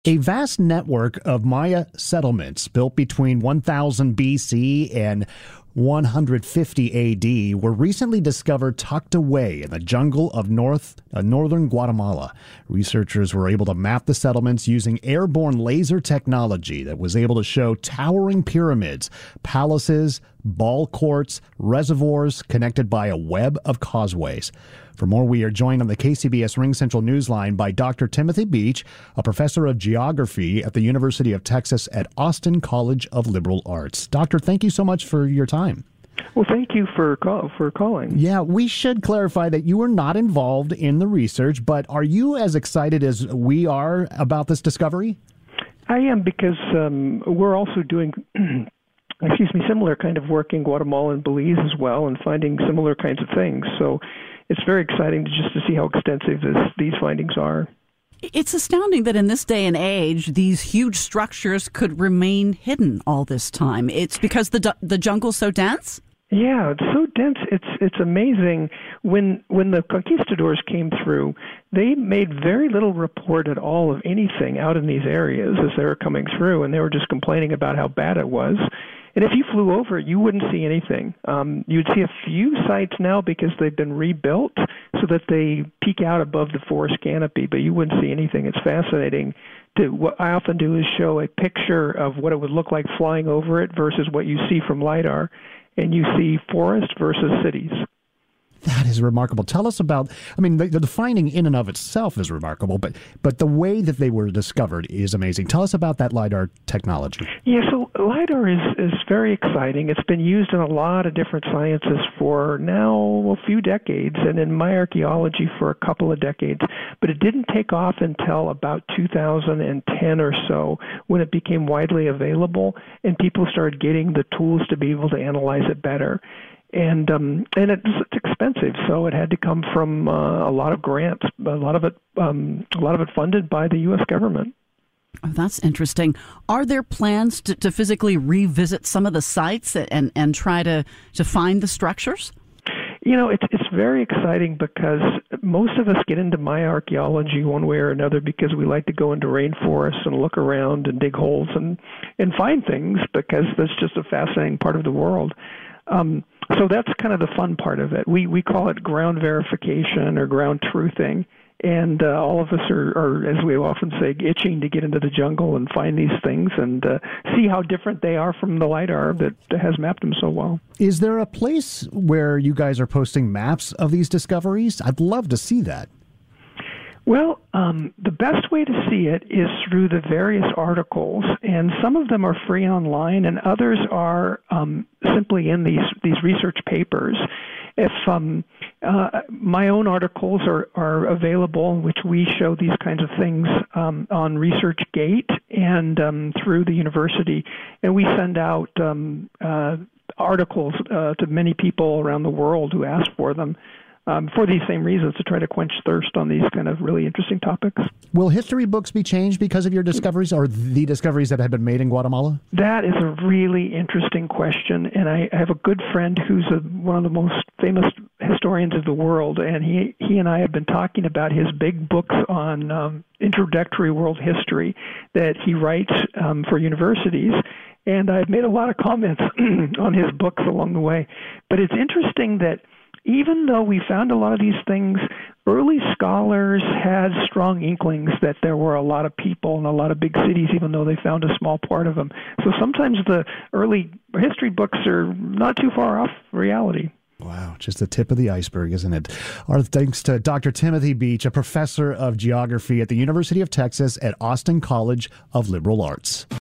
A vast network of Maya settlements built between 1000 BC and 150 AD were recently discovered tucked away in the jungle of northern Guatemala. Researchers were able to map the settlements using airborne laser technology that was able to show towering pyramids, palaces, ball courts, reservoirs connected by a web of causeways. For more, we are joined on the KCBS Ring Central Newsline by Dr. Timothy Beach, a professor of geography at the University of Texas at Austin College of Liberal Arts. Doctor, thank you so much for your time. Well, thank you for calling. Yeah, we should clarify that you were not involved in the research, but are you as excited as we are about this discovery? I am, because we're also doing similar kind of work in Guatemala and Belize as well, and finding similar kinds of things. So it's very exciting to see how extensive these findings are. It's astounding that in this day and age, these huge structures could remain hidden all this time. It's because the jungle's so dense? Yeah, it's so dense. It's amazing. When the conquistadors came through, they made very little report at all of anything out in these areas as they were coming through, and they were just complaining about how bad it was. And if you flew over it, you wouldn't see anything. You'd see a few sites now because they've been rebuilt so that they peek out above the forest canopy, but you wouldn't see anything. It's fascinating. What I often do is show a picture of what it would look like flying over it versus what you see from LiDAR, and you see forest versus cities. That is remarkable. Tell us about, the finding in and of itself is remarkable, but the way that they were discovered is amazing. Tell us about that LiDAR technology. Yeah, so LiDAR is very exciting. It's been used in a lot of different sciences for now a few decades, and in my archaeology for a couple of decades. But it didn't take off until about 2010 or so, when it became widely available and people started getting the tools to be able to analyze it better. And it's expensive, so it had to come from a lot of grants, a lot of it funded by the U.S. government. Oh, that's interesting. Are there plans to physically revisit some of the sites and try to find the structures? You know, it's very exciting because most of us get into Maya archaeology one way or another because we like to go into rainforests and look around and dig holes and find things, because that's just a fascinating part of the world. So that's kind of the fun part of it. We call it ground verification or ground truthing. And all of us are, as we often say, itching to get into the jungle and find these things and see how different they are from the LiDAR that has mapped them so well. Is there a place where you guys are posting maps of these discoveries? I'd love to see that. Well, the best way to see it is through the various articles, and some of them are free online, and others are simply in these research papers. If my own articles are available, in which we show these kinds of things on ResearchGate and through the university, and we send out articles to many people around the world who ask for them. For these same reasons, to try to quench thirst on these kind of really interesting topics. Will history books be changed because of your discoveries, or the discoveries that have been made in Guatemala? That is a really interesting question, and I have a good friend who's one of the most famous historians of the world, and he and I have been talking about his big books on introductory world history that he writes for universities. And I've made a lot of comments on his books along the way. But it's interesting that even though we found a lot of these things, early scholars had strong inklings that there were a lot of people and a lot of big cities, even though they found a small part of them. So sometimes the early history books are not too far off reality. Wow, just the tip of the iceberg, isn't it? Our thanks to Dr. Timothy Beach, a professor of geography at the University of Texas at Austin College of Liberal Arts.